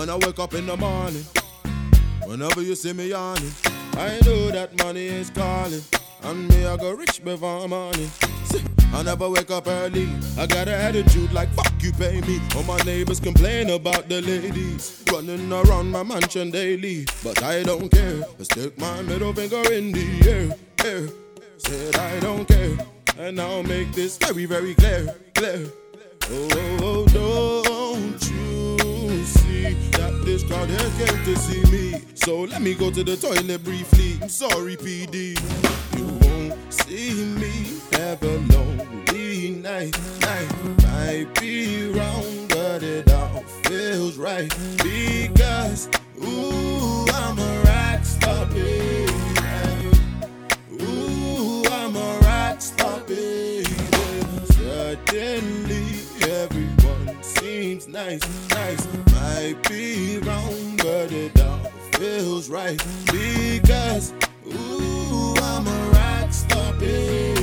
when I wake up in the morning. Whenever you see me yawning, I know that money is calling. And me, I go rich before morning. I never wake up early. I got an attitude like fuck you pay me. All my neighbors complain about the ladies running around my mansion daily, but I don't care. I stick my middle finger in the air. Said I don't care, and I'll make this very, very clear. Oh, don't you see that this crowd here came to see me? So let me go to the toilet briefly. I'm sorry, PD. You won't see me ever lonely night. Might be wrong, but it all feels right. Because, ooh, I'm a rock star, baby. Ooh, I'm a rock star, baby. Suddenly, everyone seems nice. Might be wrong, but it all feels right. Because, ooh, I'm a rock star, baby.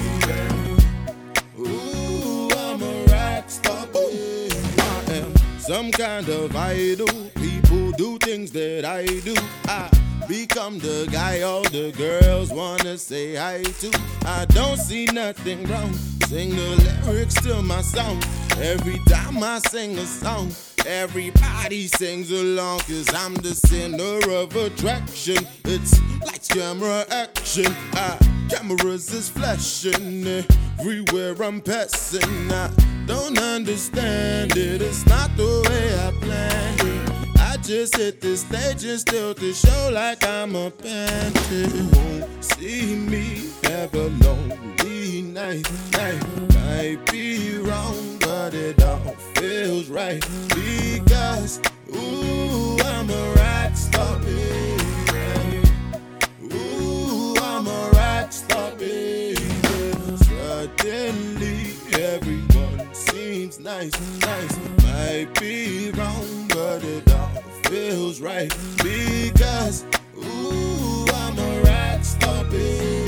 Ooh, I'm a rock star, baby. I am some kind of idol. People do things that I do. I become the guy all the girls wanna say hi to. I don't see nothing wrong. Sing the lyrics to my song. Every time I sing a song, everybody sings along. Cause I'm the center of attraction. It's lights, camera, action. Cameras is flashing everywhere I'm passing. I don't understand it. It's not the way I planned it. I just hit the stage and still to show like I'm a bandit. You won't see me ever lonely night. Might be wrong, but it all feels right. Because, ooh, I'm a rock star, baby. Ooh, I'm a rock star, baby. Suddenly, everyone seems nice. Might be wrong, but it all feels right. Because, ooh, I'm a rock star, baby.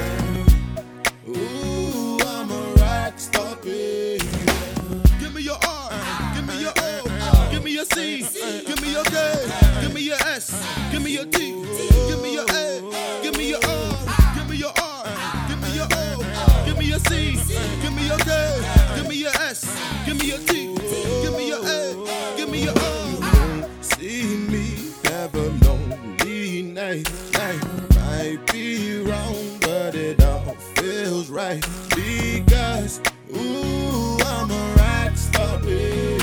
Ooh, I'm a rock star, baby. Give me your R, give me your O, give me your C, give me your K, give me your S, give me your T, give me your A, give me your O, give me your R, give me your O, give me your C, give me your K, give me your S, give me your T, give me your A, give me your O. See me ever lonely night. Might be wrong, but it all feels right. Because, ooh, I'm a rock star, baby.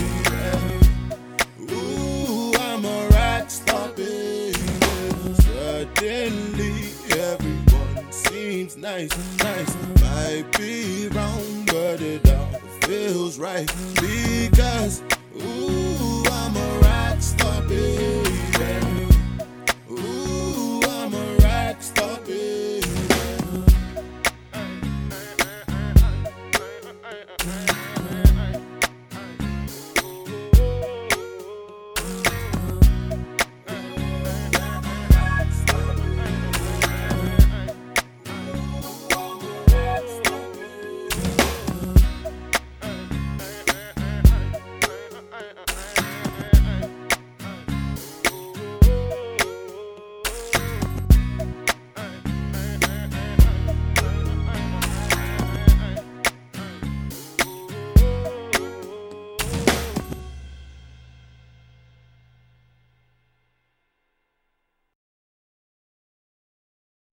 Ooh, I'm a rock star, baby. Suddenly, everyone seems nice. Might be wrong, but it all feels right. Because, ooh, I'm a rock star, baby.